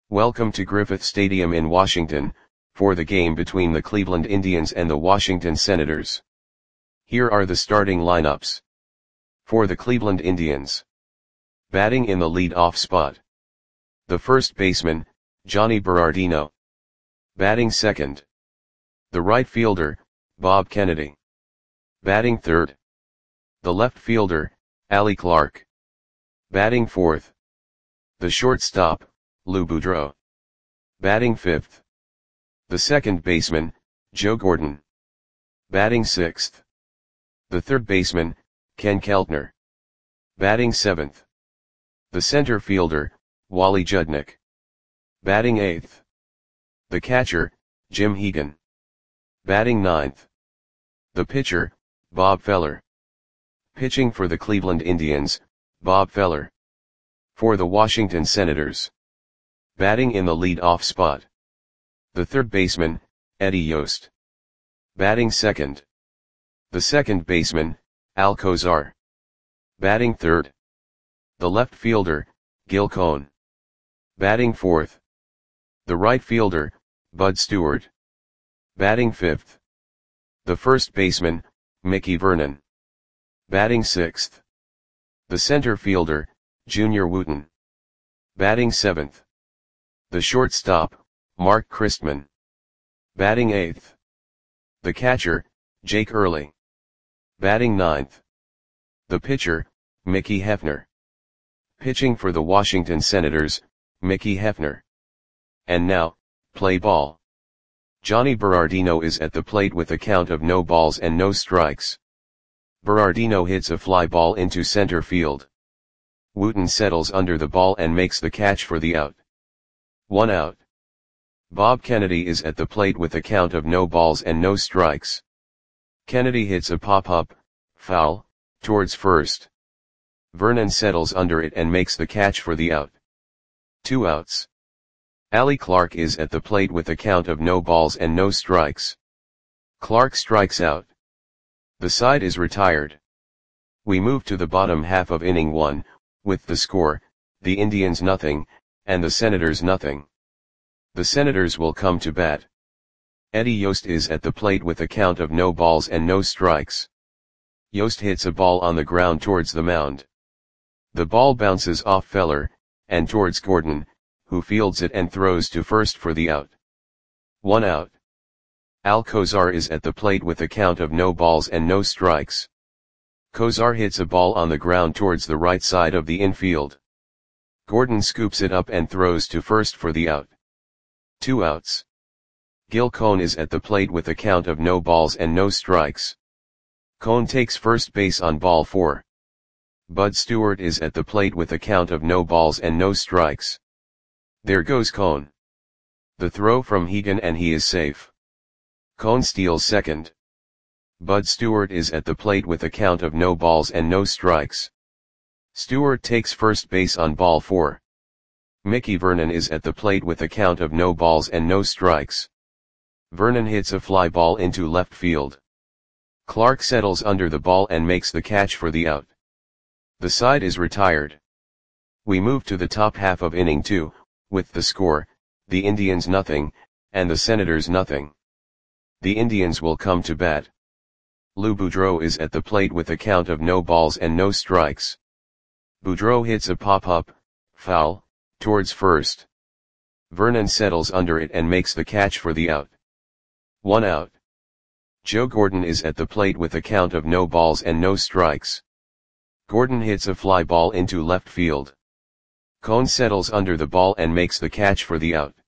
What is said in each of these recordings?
Welcome to Griffith Stadium in Washington, for the game between the Cleveland Indians and the Washington Senators. Here are the starting lineups. For the Cleveland Indians. Batting in the lead-off spot. The first baseman, Jhonny Berardino. Batting second. The right fielder, Bob Kennedy. Batting third. The left fielder, Allie Clark. Batting fourth. The shortstop, Lou Boudreau. Batting fifth. The second baseman, Joe Gordon. Batting sixth. The third baseman, Ken Keltner. Batting seventh. The center fielder, Wally Judnick. Batting eighth. The catcher, Jim Hegan. Batting ninth. The pitcher, Bob Feller. Pitching for the Cleveland Indians, Bob Feller. For the Washington Senators. Batting in the lead-off spot. The third baseman, Eddie Yost. Batting second. The second baseman, Al Cozart. Batting third. The left fielder, Gil Cohn. Batting fourth. The right fielder, Bud Stewart. Batting fifth. The first baseman, Mickey Vernon. Batting sixth. The center fielder, Junior Wooten. Batting seventh. The shortstop, Mark Christman. Batting eighth. The catcher, Jake Early. Batting ninth. The pitcher, Mickey Hefner. Pitching for the Washington Senators, Mickey Hefner. And now, play ball. Jhonny Berardino is at the plate with a count of no balls and no strikes. Berardino hits a fly ball into center field. Wooten settles under the ball and makes the catch for the out. 1 out. Bob Kennedy is at the plate with a count of no balls and no strikes. Kennedy hits a pop-up, foul, towards first. Vernon settles under it and makes the catch for the out. 2 outs. Allie Clark is at the plate with a count of no balls and no strikes. Clark strikes out. The side is retired. We move to the bottom half of inning 1, with the score, the Indians nothing, and the Senators nothing. The Senators will come to bat. Eddie Yost is at the plate with a count of no balls and no strikes. Yost hits a ball on the ground towards the mound. The ball bounces off Feller, and towards Gordon, who fields it and throws to first for the out. 1 out. Al Cozart is at the plate with a count of no balls and no strikes. Cozart hits a ball on the ground towards the right side of the infield. Gordon scoops it up and throws to first for the out. 2 outs. Gil Cohn is at the plate with a count of no balls and no strikes. Cohn takes first base on ball 4. Bud Stewart is at the plate with a count of no balls and no strikes. There goes Cohn. The throw from Hegan and he is safe. Cohn steals second. Bud Stewart is at the plate with a count of no balls and no strikes. Stewart takes first base on ball 4. Mickey Vernon is at the plate with a count of no balls and no strikes. Vernon hits a fly ball into left field. Clark settles under the ball and makes the catch for the out. The side is retired. We move to the top half of inning 2, with the score, the Indians nothing, and the Senators nothing. The Indians will come to bat. Lou Boudreau is at the plate with a count of no balls and no strikes. Boudreau hits a pop-up, foul, towards first. Vernon settles under it and makes the catch for the out. 1 out. Joe Gordon is at the plate with a count of no balls and no strikes. Gordon hits a fly ball into left field. Cohn settles under the ball and makes the catch for the out.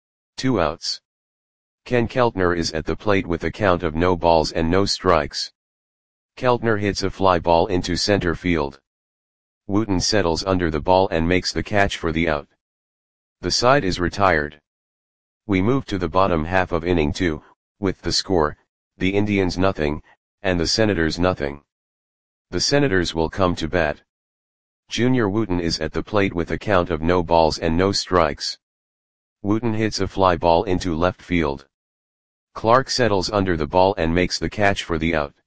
2 outs. Ken Keltner is at the plate with a count of no balls and no strikes. Keltner hits a fly ball into center field. Wooten settles under the ball and makes the catch for the out. The side is retired. We move to the bottom half of inning 2, with the score, the Indians nothing, and the Senators nothing. The Senators will come to bat. Junior Wooten is at the plate with a count of no balls and no strikes. Wooten hits a fly ball into left field. Clark settles under the ball and makes the catch for the out.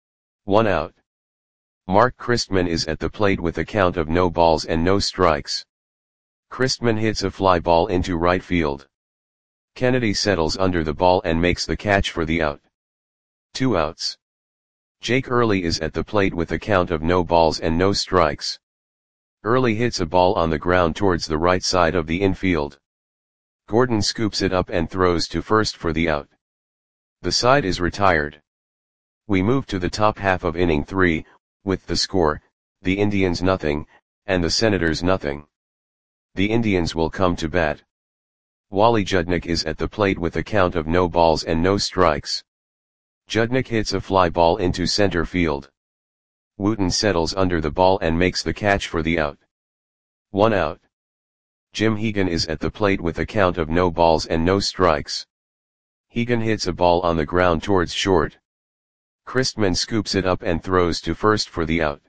1 out. Mark Christman is at the plate with a count of no balls and no strikes. Christman hits a fly ball into right field. Kennedy settles under the ball and makes the catch for the out. 2 outs. Jake Early is at the plate with a count of no balls and no strikes. Early hits a ball on the ground towards the right side of the infield. Gordon scoops it up and throws to first for the out. The side is retired. We move to the top half of inning 3, with the score, the Indians nothing, and the Senators nothing. The Indians will come to bat. Wally Judnick is at the plate with a count of no balls and no strikes. Judnick hits a fly ball into center field. Wooten settles under the ball and makes the catch for the out. 1 out. Jim Hegan is at the plate with a count of no balls and no strikes. Hegan hits a ball on the ground towards short. Christman scoops it up and throws to first for the out.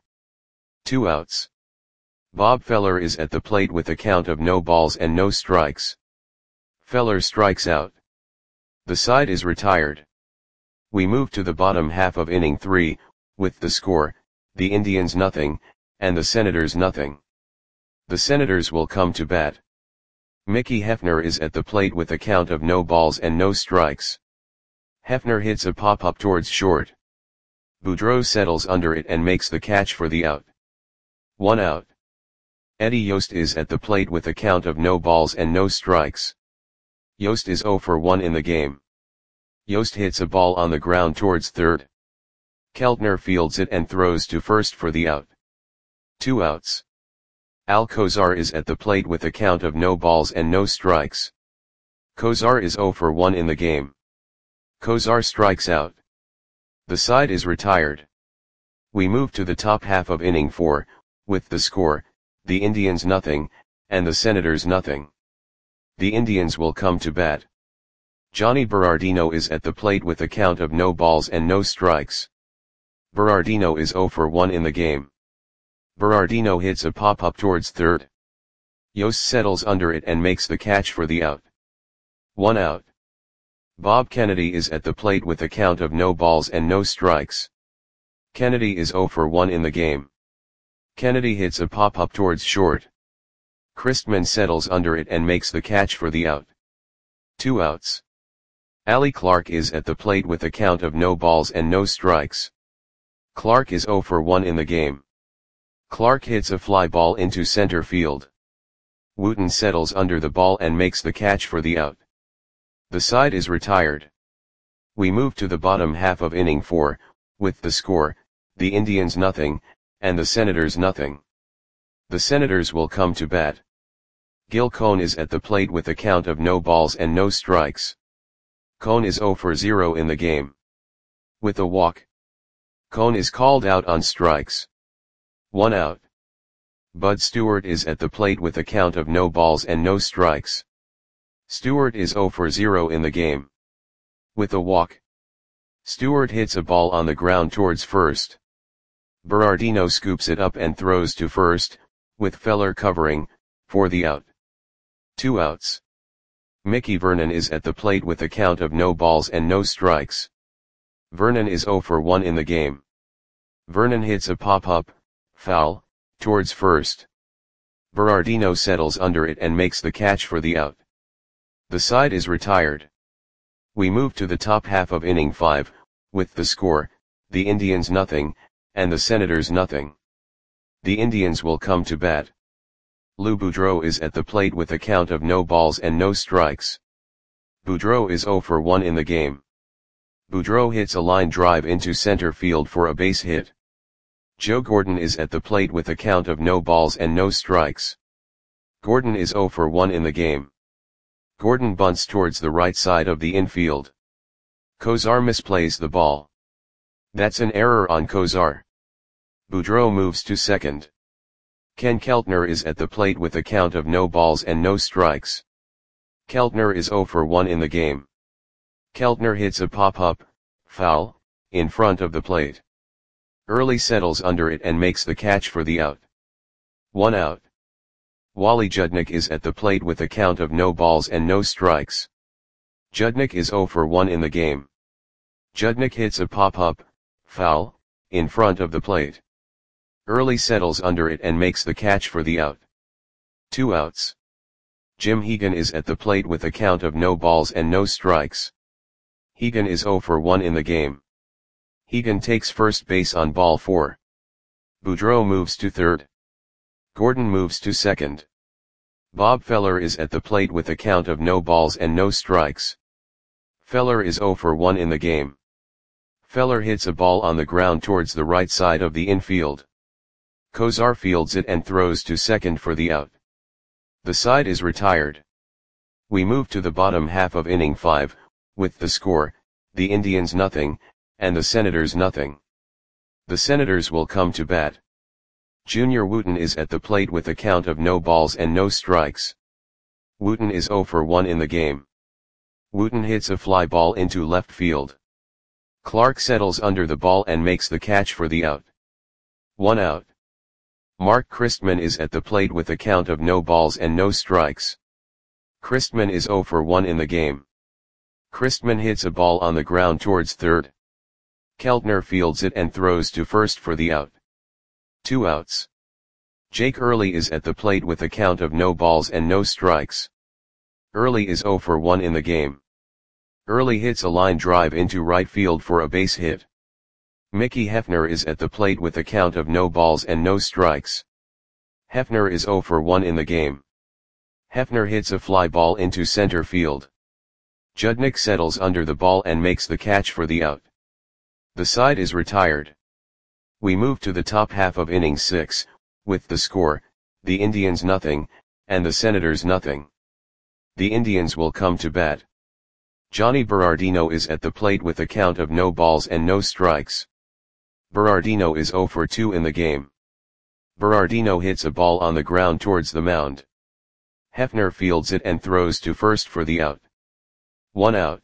2 outs. Bob Feller is at the plate with a count of no balls and no strikes. Feller strikes out. The side is retired. We move to the bottom half of inning 3, with the score, the Indians nothing, and the Senators nothing. The Senators will come to bat. Mickey Hefner is at the plate with a count of no balls and no strikes. Hefner hits a pop-up towards short. Boudreau settles under it and makes the catch for the out. 1 out. Eddie Yost is at the plate with a count of no balls and no strikes. Yost is 0 for 1 in the game. Yost hits a ball on the ground towards third. Keltner fields it and throws to first for the out. 2 outs. Al Kozar is at the plate with a count of no balls and no strikes. Kozar is 0 for 1 in the game. Kozar strikes out. The side is retired. We move to the top half of inning 4, with the score, the Indians nothing, and the Senators nothing. The Indians will come to bat. Johnny Berardino is at the plate with a count of no balls and no strikes. Berardino is 0 for 1 in the game. Berardino hits a pop-up towards third. Yost settles under it and makes the catch for the out. 1 out. Bob Kennedy is at the plate with a count of no balls and no strikes. Kennedy is 0 for 1 in the game. Kennedy hits a pop-up towards short. Christman settles under it and makes the catch for the out. 2 outs. Ali Clark is at the plate with a count of no balls and no strikes. Clark is 0 for 1 in the game. Clark hits a fly ball into center field. Wooten settles under the ball and makes the catch for the out. The side is retired. We move to the bottom half of inning 4, with the score, the Indians nothing, and the Senators nothing. The Senators will come to bat. Gil Cohn is at the plate with a count of no balls and no strikes. Cohn is 0 for 0 in the game. With a walk. Cohn is called out on strikes. 1 out. Bud Stewart is at the plate with a count of no balls and no strikes. Stewart is 0 for 0 in the game. With a walk. Stewart hits a ball on the ground towards first. Berardino scoops it up and throws to first, with Feller covering, for the out. 2 outs. Mickey Vernon is at the plate with a count of no balls and no strikes. Vernon is 0 for 1 in the game. Vernon hits a pop-up, foul, towards first. Berardino settles under it and makes the catch for the out. The side is retired. We move to the top half of inning 5, with the score, the Indians nothing, and the Senators nothing. The Indians will come to bat. Lou Boudreau is at the plate with a count of no balls and no strikes. Boudreau is 0 for 1 in the game. Boudreau hits a line drive into center field for a base hit. Joe Gordon is at the plate with a count of no balls and no strikes. Gordon is 0 for 1 in the game. Gordon bunts towards the right side of the infield. Kozar misplays the ball. That's an error on Kozar. Boudreau moves to second. Ken Keltner is at the plate with a count of no balls and no strikes. Keltner is 0 for 1 in the game. Keltner hits a pop-up, foul, in front of the plate. Early settles under it and makes the catch for the out. 1 out. Wally Judnick is at the plate with a count of no balls and no strikes. Judnick is 0 for 1 in the game. Judnick hits a pop-up, foul, in front of the plate. Early settles under it and makes the catch for the out. 2 outs. Jim Hegan is at the plate with a count of no balls and no strikes. Hegan is 0 for 1 in the game. Hegan takes first base on ball 4. Boudreau moves to third. Gordon moves to second. Bob Feller is at the plate with a count of no balls and no strikes. Feller is 0 for 1 in the game. Feller hits a ball on the ground towards the right side of the infield. Kozar fields it and throws to second for the out. The side is retired. We move to the bottom half of inning 5, with the score, the Indians nothing, and the Senators nothing. The Senators will come to bat. Junior Wooten is at the plate with a count of no balls and no strikes. Wooten is 0 for 1 in the game. Wooten hits a fly ball into left field. Clark settles under the ball and makes the catch for the out. 1 out. Mark Christman is at the plate with a count of no balls and no strikes. Christman is 0 for 1 in the game. Christman hits a ball on the ground towards third. Keltner fields it and throws to first for the out. 2 outs. Jake Early is at the plate with a count of no balls and no strikes. Early is 0 for 1 in the game. Early hits a line drive into right field for a base hit. Mickey Hefner is at the plate with a count of no balls and no strikes. Hefner is 0 for 1 in the game. Hefner hits a fly ball into center field. Judnick settles under the ball and makes the catch for the out. The side is retired. We move to the top half of inning 6, with the score, the Indians nothing, and the Senators nothing. The Indians will come to bat. Johnny Berardino is at the plate with a count of no balls and no strikes. Berardino is 0 for 2 in the game. Berardino hits a ball on the ground towards the mound. Hefner fields it and throws to first for the out. 1 out.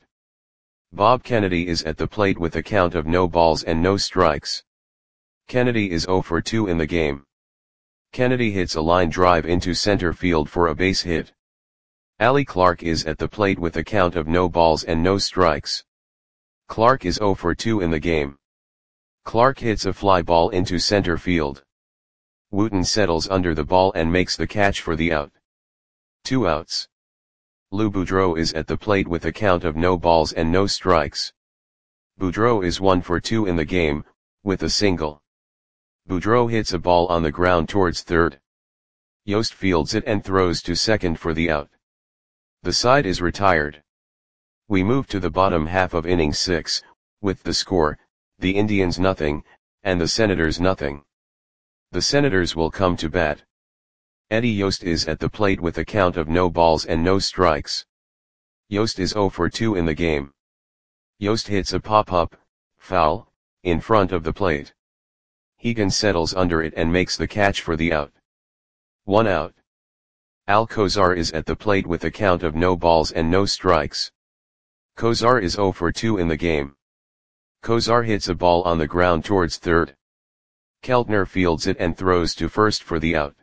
Bob Kennedy is at the plate with a count of no balls and no strikes. Kennedy is 0 for 2 in the game. Kennedy hits a line drive into center field for a base hit. Allie Clark is at the plate with a count of no balls and no strikes. Clark is 0 for 2 in the game. Clark hits a fly ball into center field. Wooten settles under the ball and makes the catch for the out. 2 outs. Lou Boudreau is at the plate with a count of no balls and no strikes. Boudreau is 1 for 2 in the game, with a single. Boudreau hits a ball on the ground towards third. Yost fields it and throws to second for the out. The side is retired. We move to the bottom half of inning 6, with the score, the Indians nothing, and the Senators nothing. The Senators will come to bat. Eddie Yost is at the plate with a count of no balls and no strikes. Yost is 0 for 2 in the game. Yost hits a pop-up, foul, in front of the plate. Hegan settles under it and makes the catch for the out. 1 out. Al Kozar is at the plate with a count of no balls and no strikes. Kozar is 0 for 2 in the game. Kozar hits a ball on the ground towards third. Keltner fields it and throws to first for the out.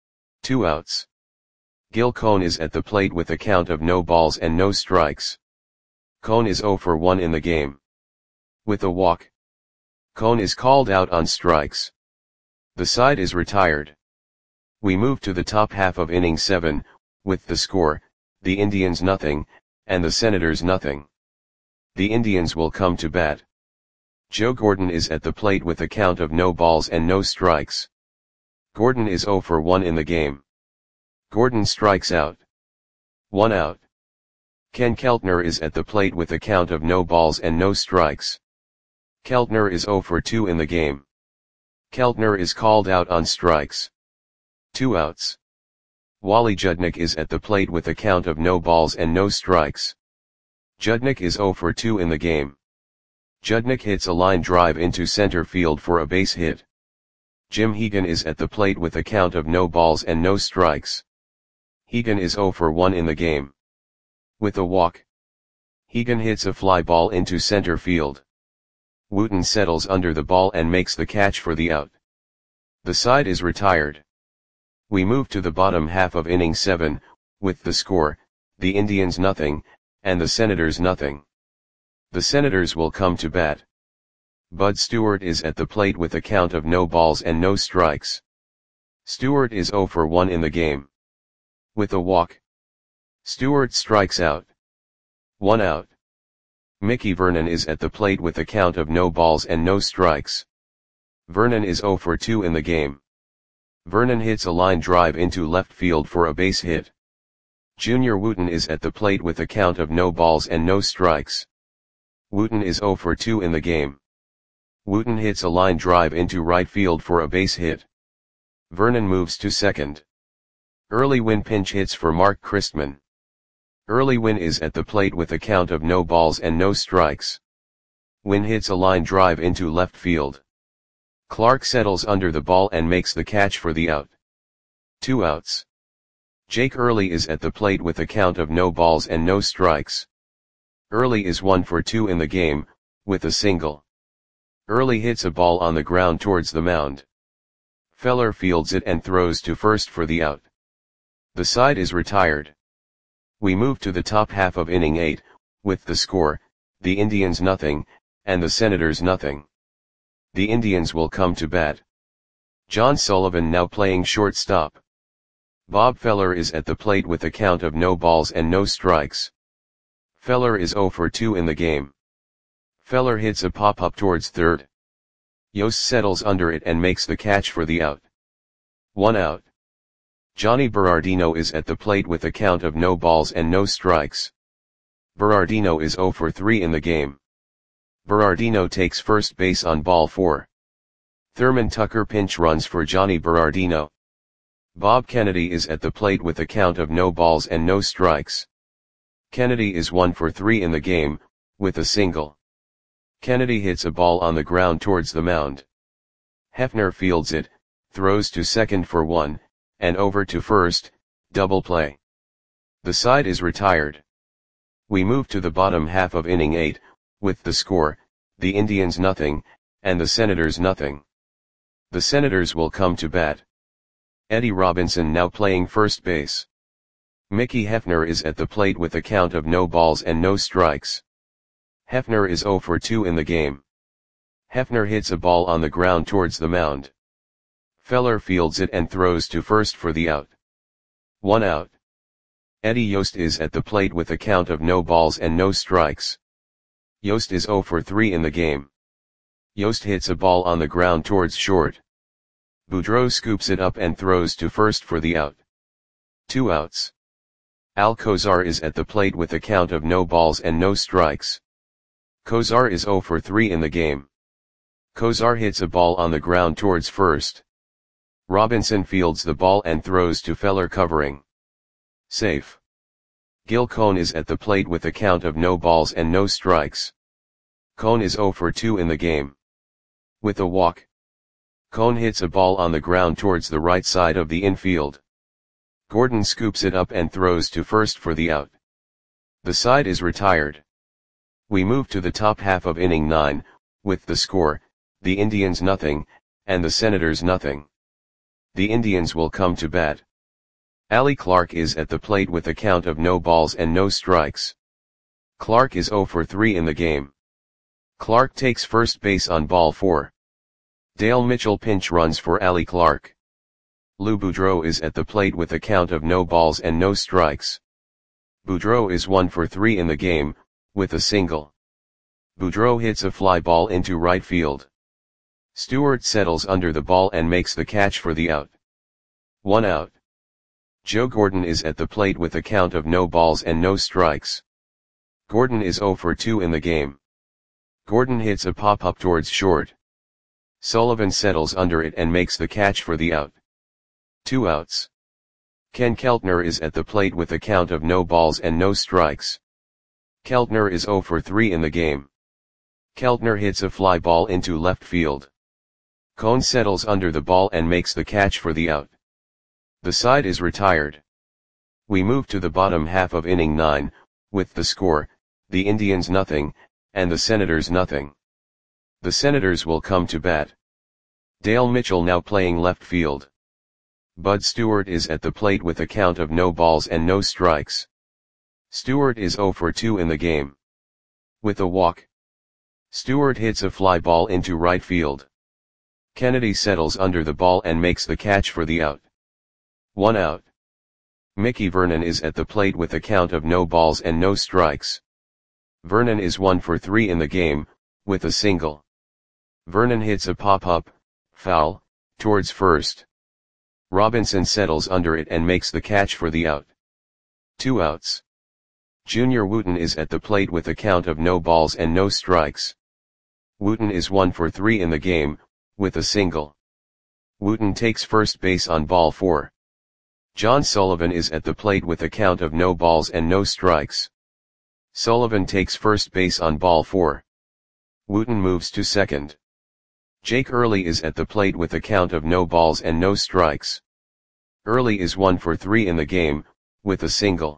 2 outs. Gil Cohn is at the plate with a count of no balls and no strikes. Cohn is 0 for 1 in the game. With a walk. Cohn is called out on strikes. The side is retired. We move to the top half of inning 7, with the score, the Indians nothing, and the Senators nothing. The Indians will come to bat. Joe Gordon is at the plate with a count of no balls and no strikes. Gordon is 0 for 1 in the game. Gordon strikes out. 1 out. Ken Keltner is at the plate with a count of no balls and no strikes. Keltner is 0 for 2 in the game. Keltner is called out on strikes. 2 outs. Wally Judnick is at the plate with a count of no balls and no strikes. Judnick is 0 for 2 in the game. Judnick hits a line drive into center field for a base hit. Jim Hegan is at the plate with a count of no balls and no strikes. Hegan is 0 for 1 in the game. With a walk. Hegan hits a fly ball into center field. Wooten settles under the ball and makes the catch for the out. The side is retired. We move to the bottom half of inning 7, with the score, the Indians nothing, and the Senators nothing. The Senators will come to bat. Bud Stewart is at the plate with a count of no balls and no strikes. Stewart is 0 for 1 in the game. With a walk. Stewart strikes out. 1 out. Mickey Vernon is at the plate with a count of no balls and no strikes. Vernon is 0 for 2 in the game. Vernon hits a line drive into left field for a base hit. Junior Wooten is at the plate with a count of no balls and no strikes. Wooten is 0 for 2 in the game. Wooten hits a line drive into right field for a base hit. Vernon moves to second. Early Wynn pinch hits for Mark Christman. Early Wynn is at the plate with a count of no balls and no strikes. Wynn hits a line drive into left field. Clark settles under the ball and makes the catch for the out. 2 outs. Jake Early is at the plate with a count of no balls and no strikes. Early is 1 for 2 in the game, with a single. Early hits a ball on the ground towards the mound. Feller fields it and throws to first for the out. The side is retired. We move to the top half of inning 8, with the score, the Indians nothing, and the Senators nothing. The Indians will come to bat. John Sullivan now playing shortstop. Bob Feller is at the plate with a count of no balls and no strikes. Feller is 0 for 2 in the game. Feller hits a pop-up towards third. Yost settles under it and makes the catch for the out. 1 out. Johnny Berardino is at the plate with a count of no balls and no strikes. Berardino is 0 for 3 in the game. Berardino takes first base on ball 4. Thurman Tucker pinch runs for Johnny Berardino. Bob Kennedy is at the plate with a count of no balls and no strikes. Kennedy is 1 for 3 in the game, with a single. Kennedy hits a ball on the ground towards the mound. Hefner fields it, throws to second for 1, and over to first, double play. The side is retired. We move to the bottom half of inning 8, with the score, the Indians nothing, and the Senators nothing. The Senators will come to bat. Eddie Robinson now playing first base. Mickey Hefner is at the plate with a count of no balls and no strikes. Hefner is 0 for 2 in the game. Hefner hits a ball on the ground towards the mound. Feller fields it and throws to first for the out. 1 out. Eddie Yost is at the plate with a count of no balls and no strikes. Yost is 0 for 3 in the game. Yost hits a ball on the ground towards short. Boudreau scoops it up and throws to first for the out. 2 outs. Al Kozar is at the plate with a count of no balls and no strikes. Kozar is 0 for 3 in the game. Kozar hits a ball on the ground towards first. Robinson fields the ball and throws to Feller covering. Safe. Gil Cohn is at the plate with a count of no balls and no strikes. Cohn is 0 for 2 in the game. With a walk. Cohn hits a ball on the ground towards the right side of the infield. Gordon scoops it up and throws to first for the out. The side is retired. We move to the top half of inning 9, with the score, the Indians nothing, and the Senators nothing. The Indians will come to bat. Allie Clark is at the plate with a count of no balls and no strikes. Clark is 0 for 3 in the game. Clark takes first base on ball 4. Dale Mitchell pinch runs for Allie Clark. Lou Boudreau is at the plate with a count of no balls and no strikes. Boudreau is 1 for 3 in the game, with a single. Boudreau hits a fly ball into right field. Stewart settles under the ball and makes the catch for the out. 1 out. Joe Gordon is at the plate with a count of no balls and no strikes. Gordon is 0 for 2 in the game. Gordon hits a pop-up towards short. Sullivan settles under it and makes the catch for the out. 2 outs. Ken Keltner is at the plate with a count of no balls and no strikes. Keltner is 0 for 3 in the game. Keltner hits a fly ball into left field. Cohn settles under the ball and makes the catch for the out. The side is retired. We move to the bottom half of inning 9, with the score, the Indians nothing, and the Senators nothing. The Senators will come to bat. Dale Mitchell now playing left field. Bud Stewart is at the plate with a count of no balls and no strikes. Stewart is 0 for 2 in the game. With a walk. Stewart hits a fly ball into right field. Kennedy settles under the ball and makes the catch for the out. 1 out. Mickey Vernon is at the plate with a count of no balls and no strikes. Vernon is 1 for 3 in the game, with a single. Vernon hits a pop-up, foul, towards first. Robinson settles under it and makes the catch for the out. 2 outs. Junior Wooten is at the plate with a count of no balls and no strikes. Wooten is 1 for 3 in the game, with a single. Wooten takes first base on ball 4. John Sullivan is at the plate with a count of no balls and no strikes. Sullivan takes first base on ball 4. Wooten moves to second. Jake Early is at the plate with a count of no balls and no strikes. Early is 1 for 3 in the game, with a single.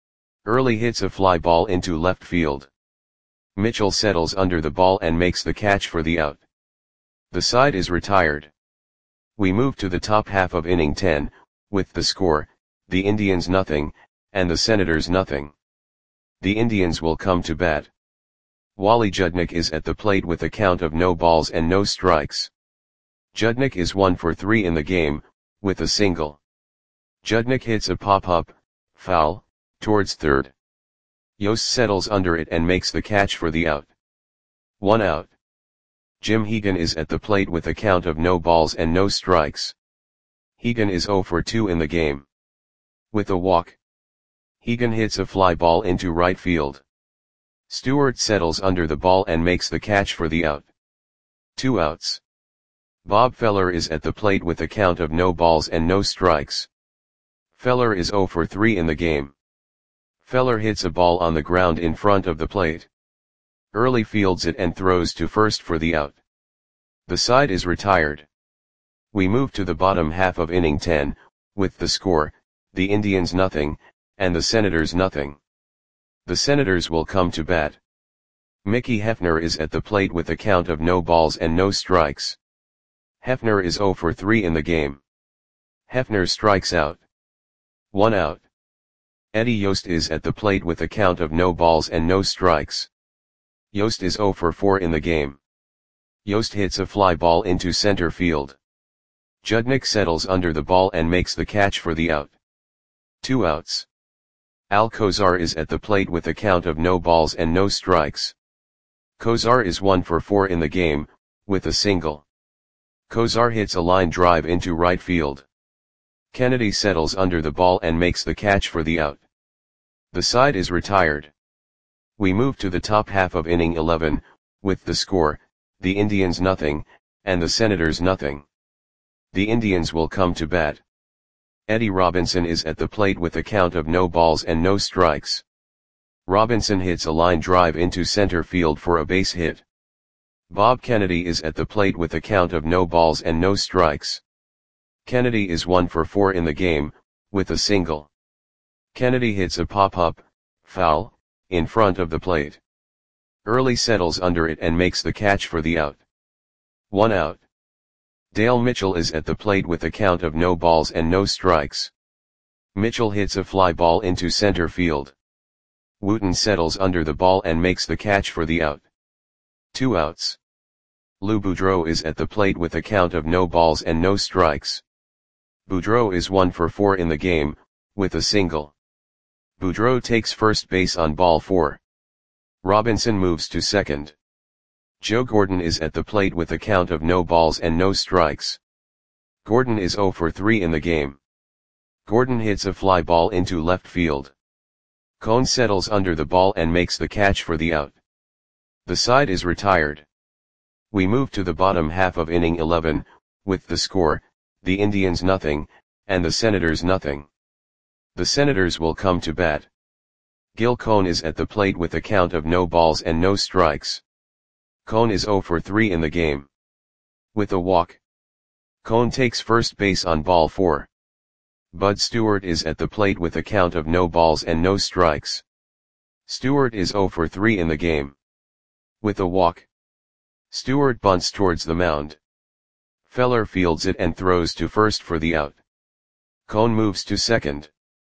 Early hits a fly ball into left field. Mitchell settles under the ball and makes the catch for the out. The side is retired. We move to the top half of inning 10, with the score, the Indians nothing, and the Senators nothing. The Indians will come to bat. Wally Judnick is at the plate with a count of no balls and no strikes. Judnick is 1 for 3 in the game, with a single. Judnick hits a pop-up, foul, towards third. Yost settles under it and makes the catch for the out. 1 out. Jim Hegan is at the plate with a count of no balls and no strikes. Hegan is 0 for 2 in the game. With a walk. Hegan hits a fly ball into right field. Stewart settles under the ball and makes the catch for the out. 2 outs. Bob Feller is at the plate with a count of no balls and no strikes. Feller is 0 for 3 in the game. Feller hits a ball on the ground in front of the plate. Early fields it and throws to first for the out. The side is retired. We move to the bottom half of inning 10, with the score, the Indians nothing, and the Senators nothing. The Senators will come to bat. Mickey Hefner is at the plate with a count of no balls and no strikes. Hefner is 0 for 3 in the game. Hefner strikes out. 1 out. Eddie Yost is at the plate with a count of no balls and no strikes. Yost is 0 for 4 in the game. Yost hits a fly ball into center field. Judnick settles under the ball and makes the catch for the out. 2 outs. Al Kozar is at the plate with a count of no balls and no strikes. Kozar is 1 for 4 in the game, with a single. Kozar hits a line drive into right field. Kennedy settles under the ball and makes the catch for the out. The side is retired. We move to the top half of inning 11, with the score, the Indians nothing, and the Senators nothing. The Indians will come to bat. Eddie Robinson is at the plate with a count of no balls and no strikes. Robinson hits a line drive into center field for a base hit. Bob Kennedy is at the plate with a count of no balls and no strikes. Kennedy is 1 for 4 in the game, with a single. Kennedy hits a pop-up, foul, in front of the plate. Early settles under it and makes the catch for the out. 1 out. Dale Mitchell is at the plate with a count of no balls and no strikes. Mitchell hits a fly ball into center field. Wooten settles under the ball and makes the catch for the out. 2 outs. Lou Boudreau is at the plate with a count of no balls and no strikes. Boudreau is 1 for 4 in the game, with a single. Boudreau takes first base on ball 4. Robinson moves to second. Joe Gordon is at the plate with a count of no balls and no strikes. Gordon is 0 for 3 in the game. Gordon hits a fly ball into left field. Cone settles under the ball and makes the catch for the out. The side is retired. We move to the bottom half of inning 11, with the score, the Indians nothing, and the Senators nothing. The Senators will come to bat. Gil Cone is at the plate with a count of no balls and no strikes. Cone is 0 for 3 in the game. With a walk. Cone takes first base on ball 4. Bud Stewart is at the plate with a count of no balls and no strikes. Stewart is 0 for 3 in the game. With a walk. Stewart bunts towards the mound. Feller fields it and throws to first for the out. Cone moves to second.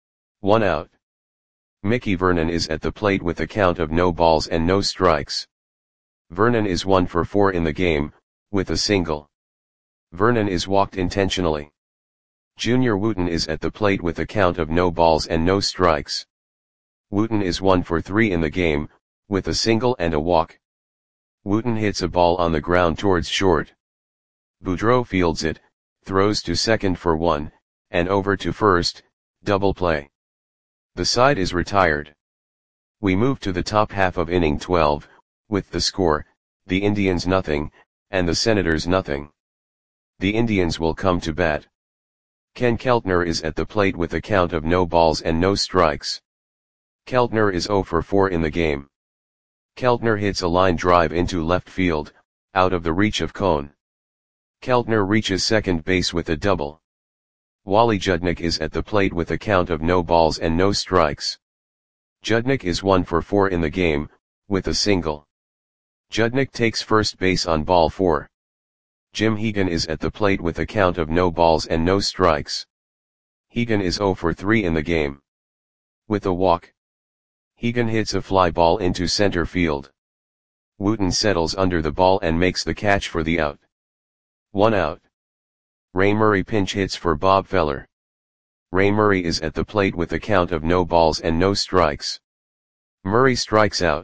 1 out. Mickey Vernon is at the plate with a count of no balls and no strikes. Vernon is 1 for 4 in the game, with a single. Vernon is walked intentionally. Junior Wooten is at the plate with a count of no balls and no strikes. Wooten is 1 for 3 in the game, with a single and a walk. Wooten hits a ball on the ground towards short. Boudreau fields it, throws to second for 1, and over to first, double play. The side is retired. We move to the top half of inning 12, with the score, the Indians nothing, and the Senators nothing. The Indians will come to bat. Ken Keltner is at the plate with a count of no balls and no strikes. Keltner is 0 for 4 in the game. Keltner hits a line drive into left field, out of the reach of Cone. Keltner reaches second base with a double. Wally Judnick is at the plate with a count of no balls and no strikes. Judnick is 1 for 4 in the game, with a single. Judnick takes first base on ball 4. Jim Hegan is at the plate with a count of no balls and no strikes. Hegan is 0 for 3 in the game. With a walk. Hegan hits a fly ball into center field. Wooten settles under the ball and makes the catch for the out. 1 out. Ray Murray pinch hits for Bob Feller. Ray Murray is at the plate with a count of no balls and no strikes. Murray strikes out.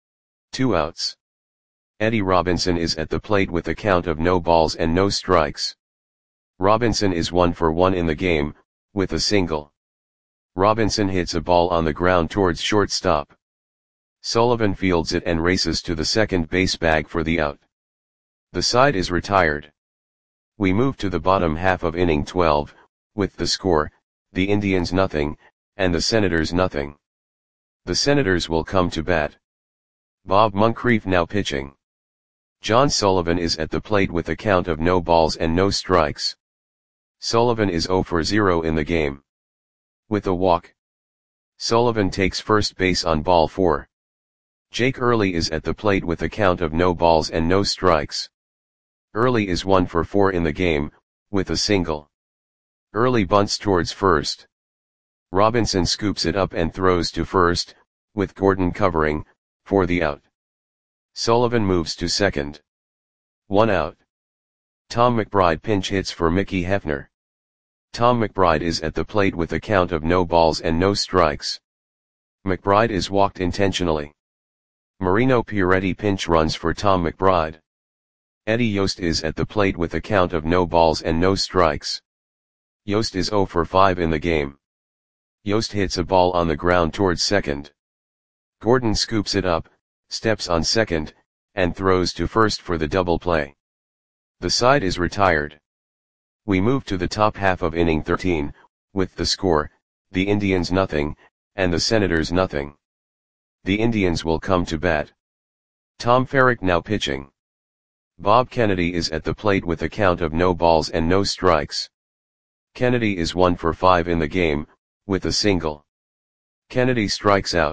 2 outs. Eddie Robinson is at the plate with a count of no balls and no strikes. Robinson is 1 for 1 in the game, with a single. Robinson hits a ball on the ground towards shortstop. Sullivan fields it and races to the second base bag for the out. The side is retired. We move to the bottom half of inning 12, with the score, the Indians nothing, and the Senators nothing. The Senators will come to bat. Bob Moncrief now pitching. John Sullivan is at the plate with a count of no balls and no strikes. Sullivan is 0 for 0 in the game. With a walk. Sullivan takes first base on ball 4. Jake Early is at the plate with a count of no balls and no strikes. Early is 1 for 4 in the game, with a single. Early bunts towards first. Robinson scoops it up and throws to first, with Gordon covering, for the out. Sullivan moves to second. 1 out. Tom McBride pinch hits for Mickey Hefner. Tom McBride is at the plate with a count of no balls and no strikes. McBride is walked intentionally. Marino Pieretti pinch runs for Tom McBride. Eddie Yost is at the plate with a count of no balls and no strikes. Yost is 0 for 5 in the game. Yost hits a ball on the ground towards second. Gordon scoops it up, steps on second, and throws to first for the double play. The side is retired. We move to the top half of inning 13, with the score, the Indians nothing, and the Senators nothing. The Indians will come to bat. Tom Ferrick now pitching. Bob Kennedy is at the plate with a count of no balls and no strikes. Kennedy is 1 for 5 in the game, with a single. Kennedy strikes out.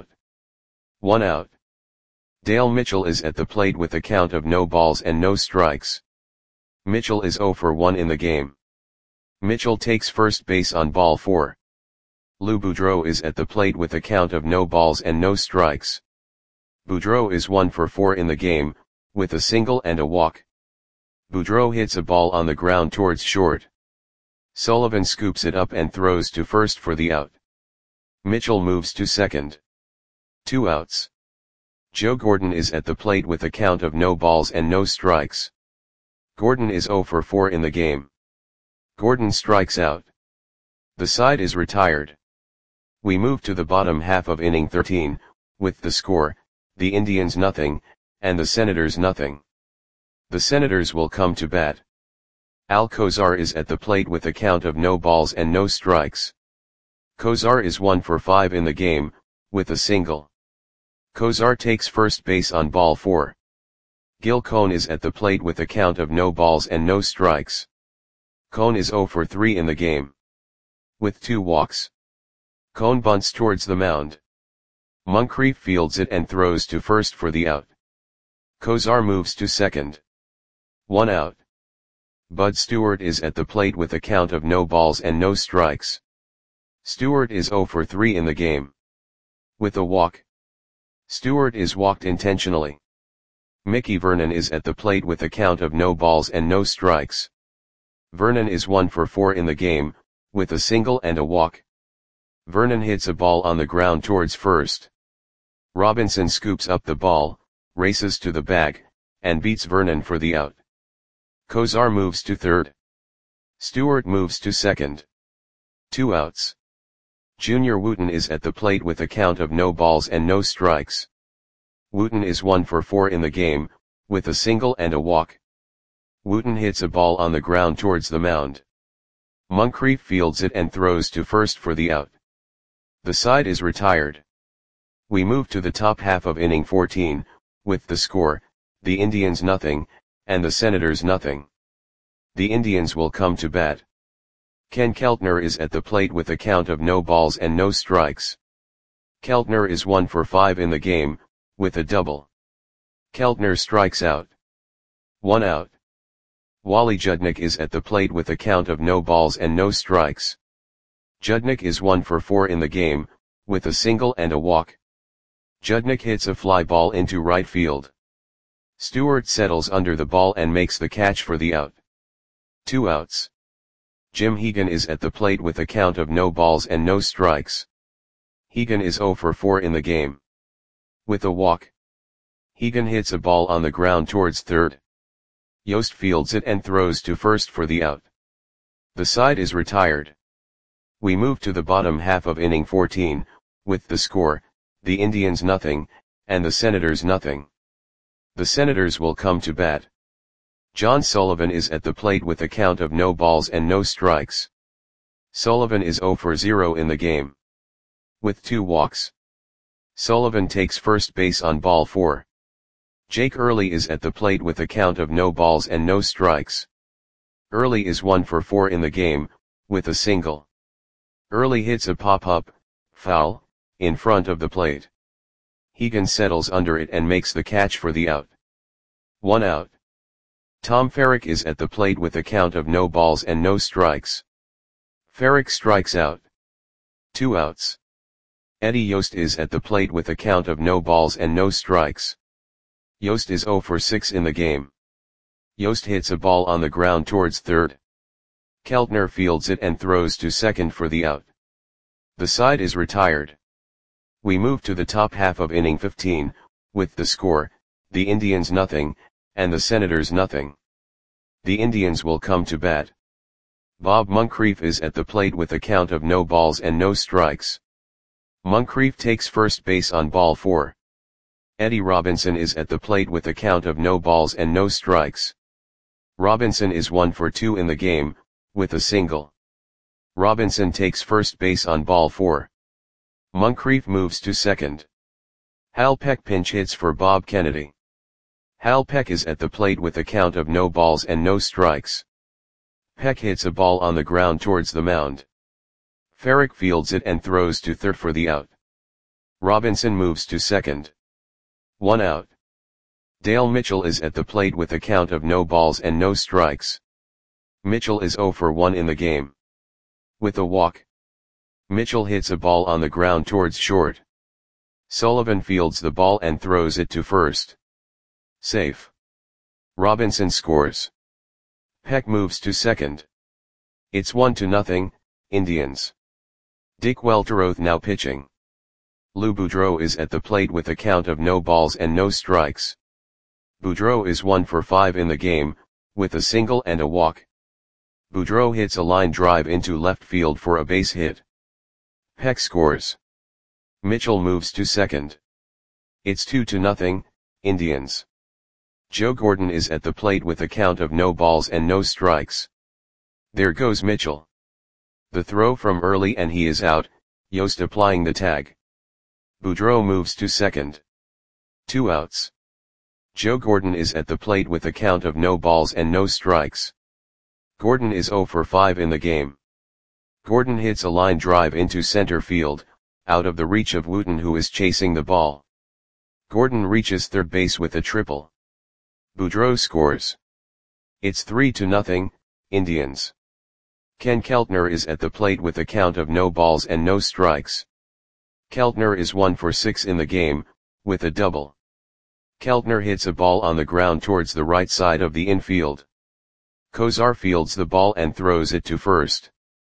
1 out. Dale Mitchell is at the plate with a count of no balls and no strikes. Mitchell is 0 for 1 in the game. Mitchell takes first base on ball 4. Lou Boudreau is at the plate with a count of no balls and no strikes. Boudreau is 1 for 4 in the game, with a single and a walk. Boudreau hits a ball on the ground towards short. Sullivan scoops it up and throws to first for the out. Mitchell moves to second. 2 outs. Joe Gordon is at the plate with a count of no balls and no strikes. Gordon is 0 for 4 in the game. Gordon strikes out. The side is retired. We move to the bottom half of inning 13, with the score, the Indians nothing, and the Senators nothing. The Senators will come to bat. Al Kozar is at the plate with a count of no balls and no strikes. Kozar is 1 for 5 in the game, with a single. Kozar takes first base on ball 4. Gil Cone is at the plate with a count of no balls and no strikes. Cone is 0 for 3 in the game. With 2 walks. Cone bunts towards the mound. Moncrief fields it and throws to first for the out. Kozar moves to second. 1 out. Bud Stewart is at the plate with a count of no balls and no strikes. Stewart is 0 for 3 in the game. With a walk. Stewart is walked intentionally. Mickey Vernon is at the plate with a count of no balls and no strikes. Vernon is 1 for 4 in the game, with a single and a walk. Vernon hits a ball on the ground towards first. Robinson scoops up the ball, races to the bag, and beats Vernon for the out. Kozar moves to third. Stewart moves to second. 2 outs. Junior Wooten is at the plate with a count of no balls and no strikes. Wooten is 1 for 4 in the game, with a single and a walk. Wooten hits a ball on the ground towards the mound. Moncrief fields it and throws to first for the out. The side is retired. We move to the top half of inning 14, with the score, the Indians nothing, and the Senators nothing. The Indians will come to bat. Ken Keltner is at the plate with a count of no balls and no strikes. Keltner is 1 for 5 in the game, with a double. Keltner strikes out. 1 out. Wally Judnick is at the plate with a count of no balls and no strikes. Judnick is 1 for 4 in the game, with a single and a walk. Judnick hits a fly ball into right field. Stewart settles under the ball and makes the catch for the out. 2 outs. Jim Hegan is at the plate with a count of no balls and no strikes. Hegan is 0 for 4 in the game. With a walk. Hegan hits a ball on the ground towards third. Yost fields it and throws to first for the out. The side is retired. We move to the bottom half of inning 14, with the score, the Indians nothing, and the Senators nothing. The Senators will come to bat. John Sullivan is at the plate with a count of no balls and no strikes. Sullivan is 0 for 0 in the game. With 2 walks. Sullivan takes first base on ball 4. Jake Early is at the plate with a count of no balls and no strikes. Early is 1 for 4 in the game, with a single. Early hits a pop-up, foul, in front of the plate. Hegan settles under it and makes the catch for the out. 1 out. Tom Ferrick is at the plate with a count of no balls and no strikes. Ferrick strikes out. 2 outs. Eddie Yost is at the plate with a count of no balls and no strikes. Yost is 0 for 6 in the game. Yost hits a ball on the ground towards third. Keltner fields it and throws to second for the out. The side is retired. We move to the top half of inning 15, with the score, the Indians nothing, and the Senators nothing. The Indians will come to bat. Bob Moncrief is at the plate with a count of no balls and no strikes. Moncrief takes first base on ball 4. Eddie Robinson is at the plate with a count of no balls and no strikes. Robinson is 1 for 2 in the game, with a single. Robinson takes first base on ball 4. Moncrief moves to second. Hal Peck pinch hits for Bob Kennedy. Hal Peck is at the plate with a count of no balls and no strikes. Peck hits a ball on the ground towards the mound. Ferrick fields it and throws to third for the out. Robinson moves to second. 1 out. Dale Mitchell is at the plate with a count of no balls and no strikes. Mitchell is 0 for 1 in the game. With a walk. Mitchell hits a ball on the ground towards short. Sullivan fields the ball and throws it to first. Safe. Robinson scores. Peck moves to second. It's 1-0, Indians. Dick Welteroth now pitching. Lou Boudreau is at the plate with a count of no balls and no strikes. Boudreau is 1 for 5 in the game, with a single and a walk. Boudreau hits a line drive into left field for a base hit. Peck scores. Mitchell moves to second. It's 2-0, Indians. Joe Gordon is at the plate with a count of no balls and no strikes. There goes Mitchell. The throw from early and he is out, Yost applying the tag. Boudreau moves to second. 2 outs. Joe Gordon is at the plate with a count of no balls and no strikes. Gordon is 0 for 5 in the game. Gordon hits a line drive into center field, out of the reach of Wooten who is chasing the ball. Gordon reaches third base with a triple. Boudreau scores. It's 3-0, Indians. Ken Keltner is at the plate with a count of no balls and no strikes. Keltner is 1 for 6 in the game, with a double. Keltner hits a ball on the ground towards the right side of the infield. Kozar fields the ball and throws it to first.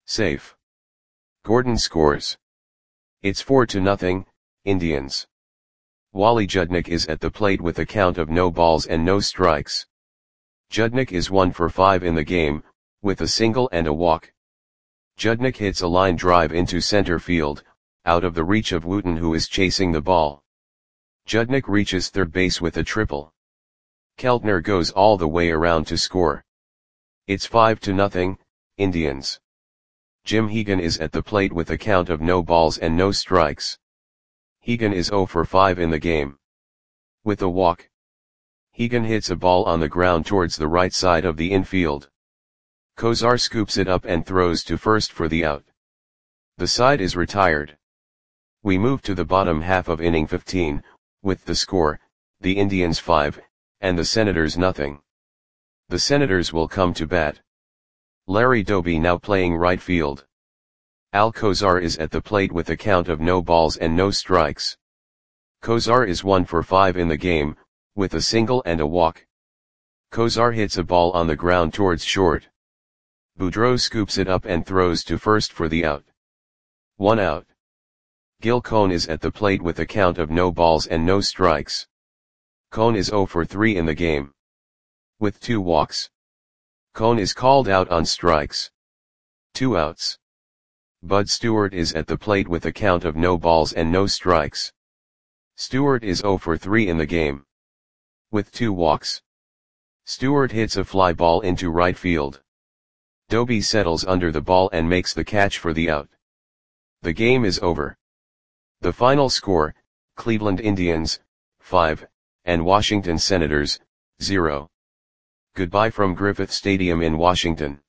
Safe. Gordon scores. It's 4-0, Indians. Wally Judnik is at the plate with a count of no balls and no strikes. Judnik is 1 for 5 in the game, with a single and a walk. Judnik hits a line drive into center field, out of the reach of Wooten, who is chasing the ball. Judnik reaches third base with a triple. Keltner goes all the way around to score. It's 5-0, Indians. Jim Hegan is at the plate with a count of no balls and no strikes. Hegan is 0 for 5 in the game. With a walk. Hegan hits a ball on the ground towards the right side of the infield. Kozar scoops it up and throws to first for the out. The side is retired. We move to the bottom half of inning 15, with the score, the Indians 5, and the Senators nothing. The Senators will come to bat. Larry Doby now playing right field. Al Kozar is at the plate with a count of no balls and no strikes. Kozar is 1 for 5 in the game, with a single and a walk. Kozar hits a ball on the ground towards short. Boudreau scoops it up and throws to first for the out. 1 out. Gil Cohn is at the plate with a count of no balls and no strikes. Cohn is 0 for 3 in the game. With 2 walks. Cohn is called out on strikes. 2 outs. Bud Stewart is at the plate with a count of no balls and no strikes. Stewart is 0 for 3 in the game. With 2 walks. Stewart hits a fly ball into right field. Doby settles under the ball and makes the catch for the out. The game is over. The final score, Cleveland Indians, 5, and Washington Senators, 0. Goodbye from Griffith Stadium in Washington.